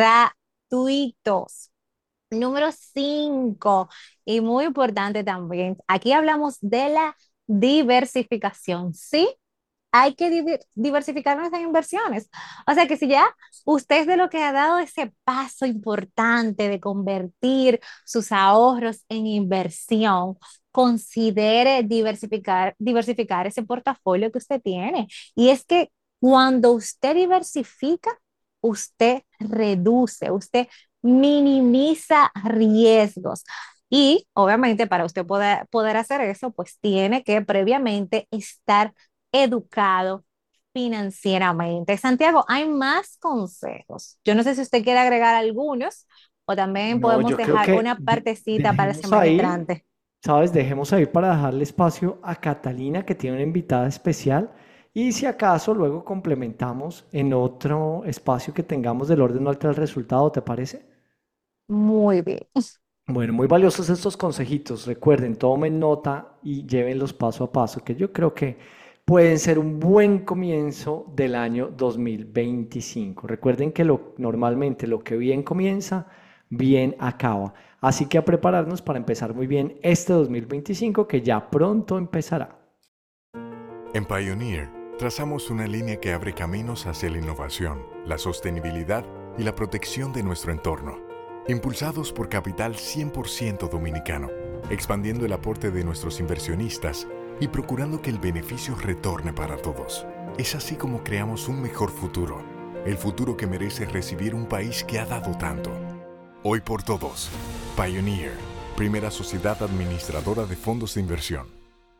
gratuitos. Número 5, y muy importante también, aquí hablamos de la diversificación, ¿sí? Hay que diversificar nuestras inversiones. O sea que si ya usted es de lo que ha dado ese paso importante de convertir sus ahorros en inversión, considere diversificar ese portafolio que usted tiene. Y es que cuando usted diversifica, usted reduce, usted minimiza riesgos. Y obviamente para usted poder hacer eso, pues tiene que previamente estar educado financieramente. Santiago, hay más consejos. Yo no sé si usted quiere agregar algunos o también No, podemos yo creo dejar que una partecita para la dejemos semana ahí, entrante. ¿sabes? Dejemos ahí para dejarle espacio a Catalina, que tiene una invitada especial. Y si acaso luego complementamos en otro espacio que tengamos del orden no altera el resultado, ¿te parece? Muy bien. Bueno, muy valiosos estos consejitos. Recuerden, tomen nota y llévenlos paso a paso, que yo creo que pueden ser un buen comienzo del año 2025. Recuerden que normalmente lo que bien comienza, bien acaba. Así que a prepararnos para empezar muy bien este 2025 que ya pronto empezará. En Pioneer, trazamos una línea que abre caminos hacia la innovación, la sostenibilidad y la protección de nuestro entorno. Impulsados por capital 100% dominicano, expandiendo el aporte de nuestros inversionistas y procurando que el beneficio retorne para todos. Es así como creamos un mejor futuro, el futuro que merece recibir un país que ha dado tanto. Hoy por todos, Pioneer, primera sociedad administradora de fondos de inversión.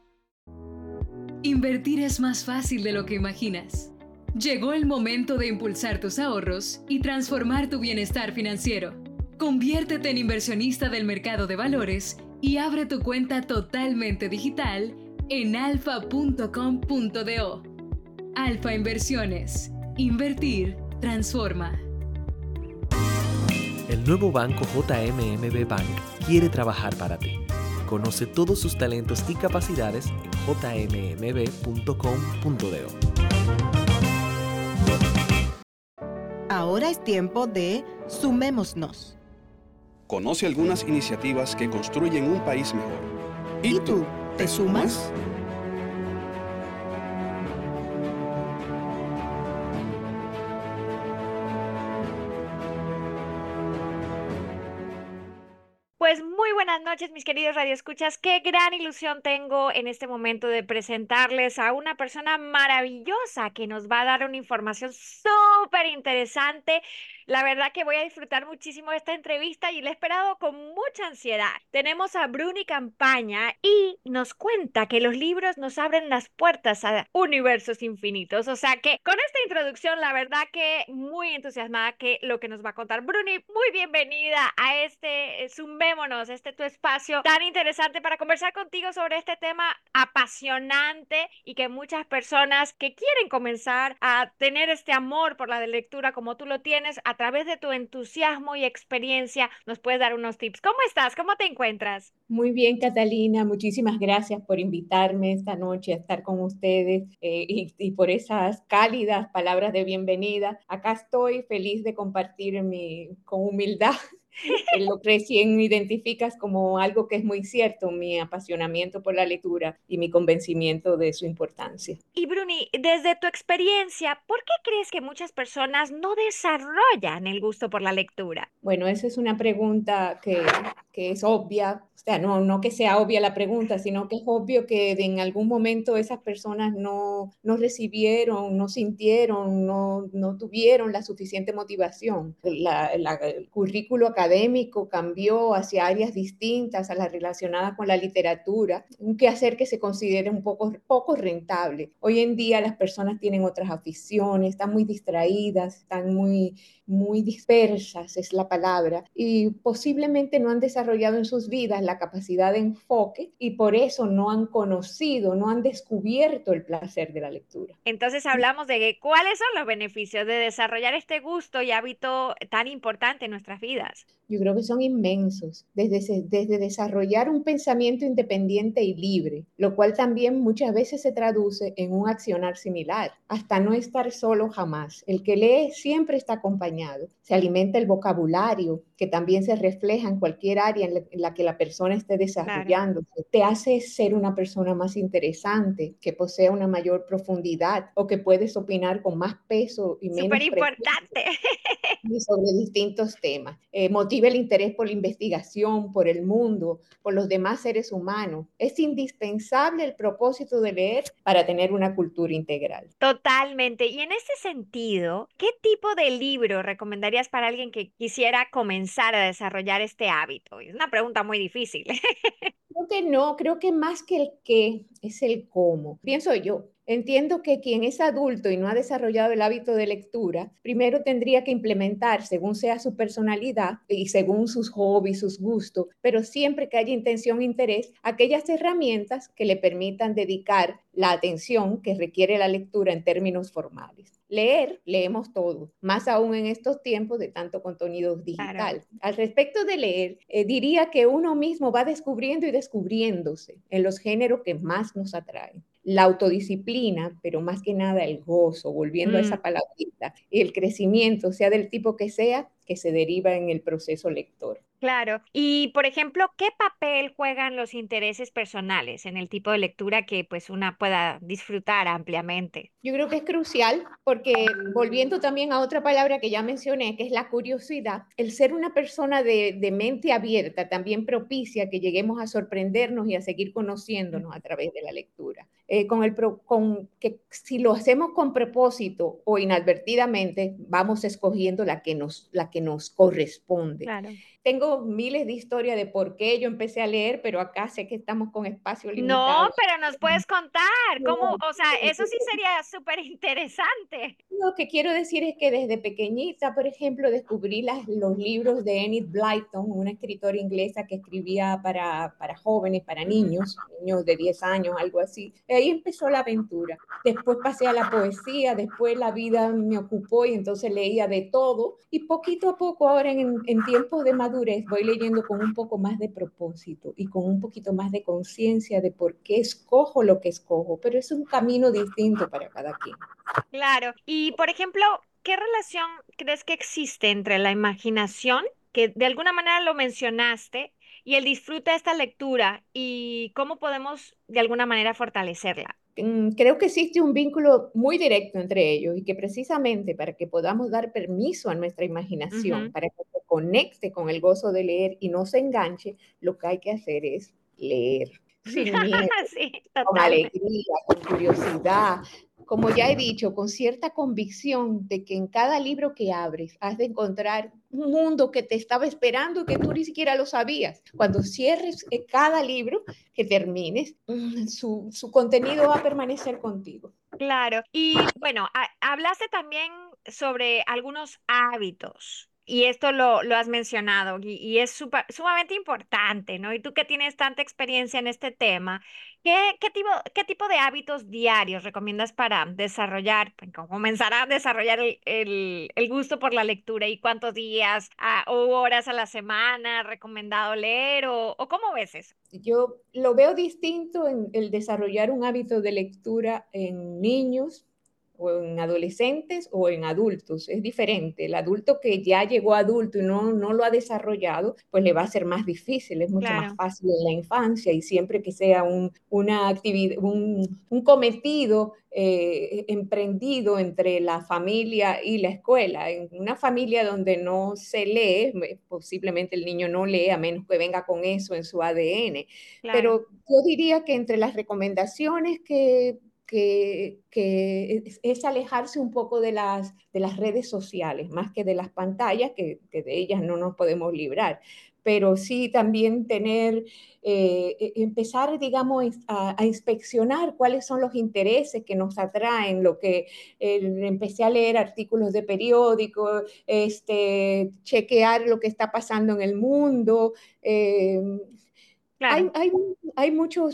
Invertir es más fácil de lo que imaginas. Llegó el momento de impulsar tus ahorros y transformar tu bienestar financiero. Conviértete en inversionista del mercado de valores y abre tu cuenta totalmente digital en alfa.com.do. Alfa Inversiones. Invertir transforma. El nuevo banco JMMB Bank quiere trabajar para ti. Conoce todos sus talentos y capacidades en jmmb.com.do. Ahora es tiempo de Sumémonos. Conoce algunas iniciativas que construyen un país mejor. ¿Y tú, te sumas? Pues buenas noches, mis queridos radioescuchas. Qué gran ilusión tengo en este momento de presentarles a una persona maravillosa que nos va a dar una información súper interesante. La verdad que voy a disfrutar muchísimo de esta entrevista y la he esperado con mucha ansiedad. Tenemos a Bruni Campaña y nos cuenta que los libros nos abren las puertas a universos infinitos. O sea que con esta introducción, la verdad que muy entusiasmada que lo que nos va a contar. Bruni, muy bienvenida a Sumémonos, tu espacio tan interesante para conversar contigo sobre este tema apasionante y que muchas personas que quieren comenzar a tener este amor por la lectura como tú lo tienes, a través de tu entusiasmo y experiencia, nos puedes dar unos tips. ¿Cómo estás? ¿Cómo te encuentras? Muy bien, Catalina, muchísimas gracias por invitarme esta noche a estar con ustedes y por esas cálidas palabras de bienvenida. Acá estoy feliz de compartir con humildad lo que recién identificas como algo que es muy cierto, mi apasionamiento por la lectura y mi convencimiento de su importancia. Y Bruni, desde tu experiencia, ¿por qué crees que muchas personas no desarrollan el gusto por la lectura? Bueno, esa es una pregunta que es obvia, o sea, no que sea obvia la pregunta, sino que es obvio que en algún momento esas personas no recibieron, no sintieron, no tuvieron la suficiente motivación. El currículo académico cambió hacia áreas distintas a las relacionadas con la literatura, un quehacer que se considera un poco rentable. Hoy en día las personas tienen otras aficiones, están muy distraídas, están muy dispersas, es la palabra, y posiblemente no han desarrollado en sus vidas la capacidad de enfoque y por eso no han conocido, no han descubierto el placer de la lectura. Entonces hablamos de cuáles son los beneficios de desarrollar este gusto y hábito tan importante en nuestras vidas. Yo creo que son inmensos, desde desarrollar un pensamiento independiente y libre, lo cual también muchas veces se traduce en un accionar similar, hasta no estar solo jamás. El que lee siempre está acompañado, se alimenta el vocabulario, que también se refleja en cualquier área en la que la persona esté desarrollando. Claro. Te hace ser una persona más interesante, que posea una mayor profundidad o que puedes opinar con más peso y menos súper importante sobre distintos temas. Motiva el interés por la investigación, por el mundo, por los demás seres humanos. Es indispensable el propósito de leer para tener una cultura integral. Totalmente. Y en ese sentido, ¿qué tipo de libro recomendarías para alguien que quisiera comenzar a desarrollar este hábito? Es una pregunta muy difícil. Creo que no, creo que más que el qué es el cómo. Pienso yo. Entiendo que quien es adulto y no ha desarrollado el hábito de lectura, primero tendría que implementar, según sea su personalidad y según sus hobbies, sus gustos, pero siempre que haya intención e interés, aquellas herramientas que le permitan dedicar la atención que requiere la lectura en términos formales. Leer, leemos todo, más aún en estos tiempos de tanto contenido digital. Claro. Al respecto de leer, diría que uno mismo va descubriendo y descubriéndose en los géneros que más nos atraen. La autodisciplina, pero más que nada el gozo, volviendo a esa palabrita, y el crecimiento, sea del tipo que sea, que se deriva en el proceso lector. Claro. Y, por ejemplo, ¿qué papel juegan los intereses personales en el tipo de lectura que pues una pueda disfrutar ampliamente? Yo creo que es crucial porque, volviendo también a otra palabra que ya mencioné, que es la curiosidad, el ser una persona de mente abierta también propicia que lleguemos a sorprendernos y a seguir conociéndonos a través de la lectura. Que si lo hacemos con propósito o inadvertidamente, vamos escogiendo la que nos corresponde. Claro. Tengo miles de historias de por qué yo empecé a leer, pero acá sé que estamos con espacio limitado. No, pero nos puedes contar cómo, o sea, eso sí sería súper interesante. Lo que quiero decir es que desde pequeñita, por ejemplo, descubrí los libros de Enid Blyton, una escritora inglesa que escribía para jóvenes, para niños de 10 años, algo así. Ahí empezó la aventura. Después pasé a la poesía, después la vida me ocupó y entonces leía de todo. Y poquito a poco, ahora en tiempos de madurez, voy leyendo con un poco más de propósito y con un poquito más de conciencia de por qué escojo lo que escojo, pero es un camino distinto para cada quien. Claro. Y, por ejemplo, ¿qué relación crees que existe entre la imaginación, que de alguna manera lo mencionaste, y el disfrute de esta lectura y cómo podemos de alguna manera fortalecerla? Creo que existe un vínculo muy directo entre ellos y que precisamente para que podamos dar permiso a nuestra imaginación, para que se conecte con el gozo de leer y no se enganche, lo que hay que hacer es leer sin miedo, Sí, con totalmente. alegría, con curiosidad, como ya he dicho, con cierta convicción de que en cada libro que abres has de encontrar un mundo que te estaba esperando y que tú ni siquiera lo sabías. Cuando cierres cada libro que termines, su contenido va a permanecer contigo. Claro. Y bueno, hablaste también sobre algunos hábitos. Y esto lo has mencionado y es sumamente importante, ¿no? Y tú que tienes tanta experiencia en este tema, ¿qué tipo de hábitos diarios recomiendas para desarrollar, pues, comenzar a desarrollar el gusto por la lectura? ¿Y cuántos días o horas a la semana recomendado leer? ¿O cómo ves eso? Yo lo veo distinto en el desarrollar un hábito de lectura en niños o en adolescentes o en adultos. Es diferente. El adulto que ya llegó adulto y no lo ha desarrollado, pues le va a ser más difícil. Es mucho más Claro. fácil en la infancia y siempre que sea una actividad, un cometido emprendido entre la familia y la escuela. En una familia donde no se lee, posiblemente el niño no lee a menos que venga con eso en su ADN. Claro. Pero yo diría que entre las recomendaciones que es alejarse un poco de las redes sociales, más que de las pantallas, que de ellas no nos podemos librar, pero sí también empezar, digamos, a inspeccionar cuáles son los intereses que nos atraen, empecé a leer artículos de periódico, chequear lo que está pasando en el mundo. Claro. Hay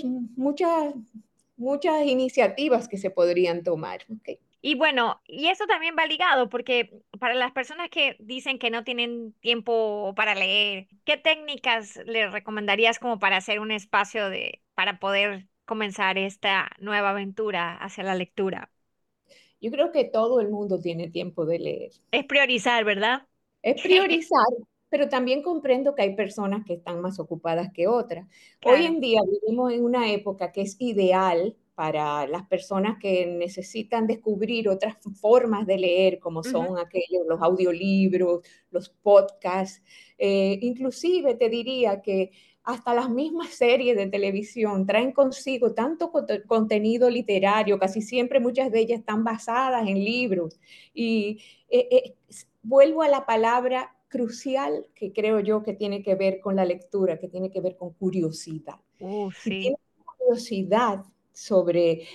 muchas iniciativas que se podrían tomar. ¿Okay? Y bueno, y eso también va ligado porque para las personas que dicen que no tienen tiempo para leer, ¿qué técnicas le recomendarías como para hacer un espacio para poder comenzar esta nueva aventura hacia la lectura? Yo creo que todo el mundo tiene tiempo de leer. Es priorizar, ¿verdad? Es priorizar, pero también comprendo que hay personas que están más ocupadas que otras. Hoy Claro. en día vivimos en una época que es ideal para las personas que necesitan descubrir otras formas de leer, como son los audiolibros, los podcasts. Inclusive te diría que hasta las mismas series de televisión traen consigo tanto contenido literario, casi siempre muchas de ellas están basadas en libros. Y vuelvo a la palabra crucial que creo yo que tiene que ver con la lectura, que tiene que ver con curiosidad. Si Sí. tienes curiosidad sobre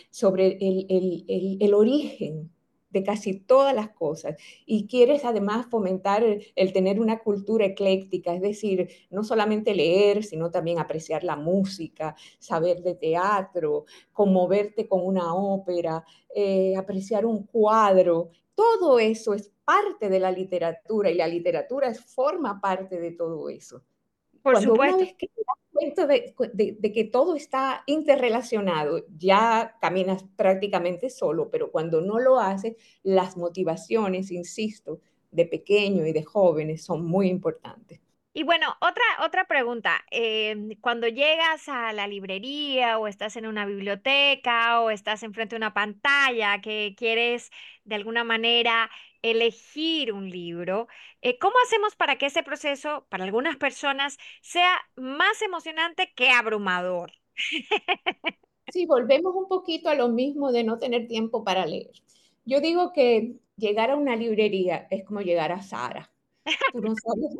el origen de casi todas las cosas y quieres además fomentar el tener una cultura ecléctica, es decir, no solamente leer, sino también apreciar la música, saber de teatro, conmoverte con una ópera, apreciar un cuadro, todo eso es parte de la literatura y la literatura forma parte de todo eso. Por Cuando una supuesto. vez que te das cuenta de que todo está interrelacionado, ya caminas prácticamente solo, pero cuando no lo haces, las motivaciones, insisto, de pequeño y de jóvenes son muy importantes. Y bueno, otra pregunta. Cuando llegas a la librería o estás en una biblioteca o estás enfrente de una pantalla que quieres de alguna manera elegir un libro, ¿cómo hacemos para que ese proceso para algunas personas sea más emocionante que abrumador? Sí, volvemos un poquito a lo mismo de no tener tiempo para leer. Yo digo que llegar a una librería es como llegar a Zara. Tú no sabes,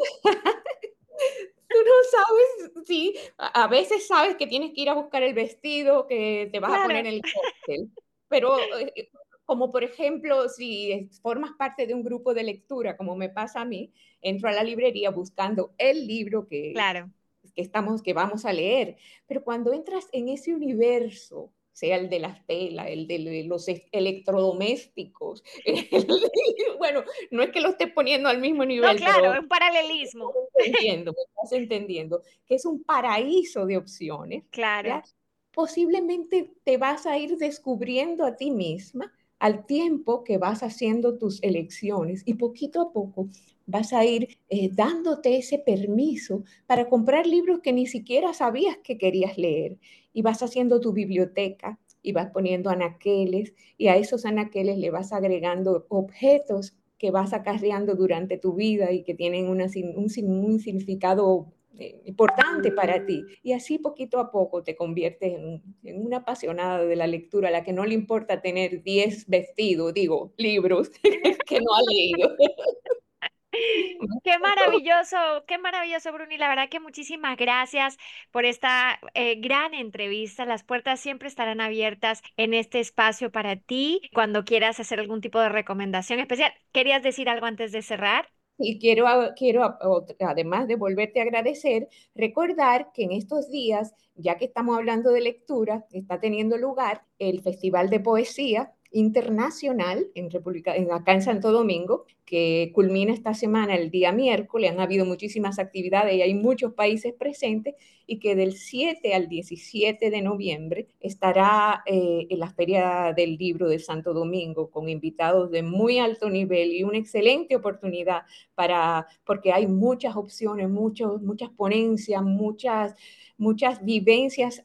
tú no sabes, sí, a veces sabes que tienes que ir a buscar el vestido que te vas a poner Claro. en el cóctel, pero como por ejemplo, si formas parte de un grupo de lectura, como me pasa a mí, entro a la librería buscando el libro Claro. que vamos a leer, pero cuando entras en ese universo, sea el de las telas, el de los electrodomésticos, bueno, no es que lo estés poniendo al mismo No, nivel, claro, pero es un paralelismo. me estás entendiendo, que es un paraíso de opciones, Claro. ¿ya? Posiblemente te vas a ir descubriendo a ti misma al tiempo que vas haciendo tus elecciones y poquito a poco vas a ir dándote ese permiso para comprar libros que ni siquiera sabías que querías leer y vas haciendo tu biblioteca y vas poniendo anaqueles, y a esos anaqueles le vas agregando objetos que vas acarreando durante tu vida y que tienen un significado importante para ti. Y así poquito a poco te conviertes en una apasionada de la lectura, a la que no le importa tener 10 libros que no ha leído. Qué maravilloso, Bruni. La verdad que muchísimas gracias por esta gran entrevista. Las puertas siempre estarán abiertas en este espacio para ti cuando quieras hacer algún tipo de recomendación especial. ¿Querías decir algo antes de cerrar? Y quiero, además de volverte a agradecer, recordar que en estos días, ya que estamos hablando de lectura, está teniendo lugar el Festival de Poesía Internacional acá en Santo Domingo, que culmina esta semana el día miércoles. Han habido muchísimas actividades y hay muchos países presentes, y que del 7 al 17 de noviembre estará en la Feria del Libro de Santo Domingo con invitados de muy alto nivel y una excelente oportunidad porque hay muchas opciones, muchas ponencias, muchas vivencias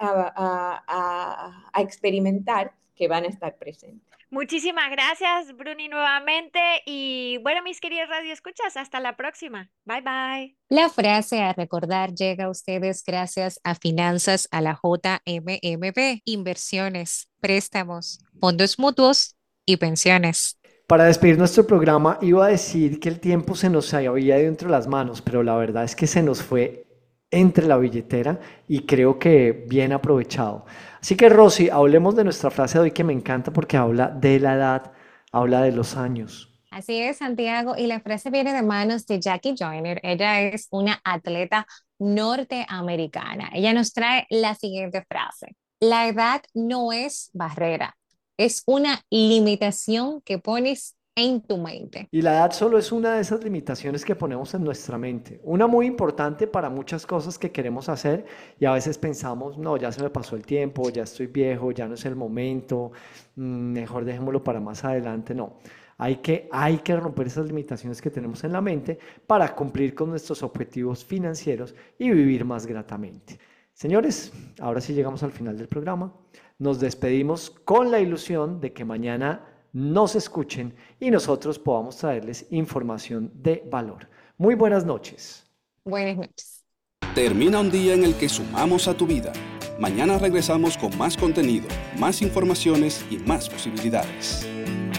a experimentar que van a estar presentes. Muchísimas gracias, Bruni, nuevamente. Y bueno, mis queridos radioescuchas, hasta la próxima. Bye, bye. La frase a recordar llega a ustedes gracias a Finanzas a la JMMP, inversiones, préstamos, fondos mutuos y pensiones. Para despedir nuestro programa, iba a decir que el tiempo se nos había ido entre las manos, pero la verdad es que se nos fue entre la billetera y creo que bien aprovechado. Así que, Rosy, hablemos de nuestra frase de hoy, que me encanta porque habla de la edad, habla de los años. Así es, Santiago, y la frase viene de manos de Jackie Joyner. Ella es una atleta norteamericana. Ella nos trae la siguiente frase: la edad no es barrera, es una limitación que pones en tu mente. Y la edad solo es una de esas limitaciones que ponemos en nuestra mente, una muy importante para muchas cosas que queremos hacer, y a veces pensamos, no, ya se me pasó el tiempo, ya estoy viejo, ya no es el momento, mejor dejémoslo para más adelante. No, hay que romper esas limitaciones que tenemos en la mente para cumplir con nuestros objetivos financieros y vivir más gratamente. Señores, ahora sí llegamos al final del programa. Nos despedimos con la ilusión de que mañana nos escuchen y nosotros podamos traerles información de valor. Muy buenas noches. Buenas noches. Termina un día en el que sumamos a tu vida. Mañana regresamos con más contenido, más informaciones y más posibilidades.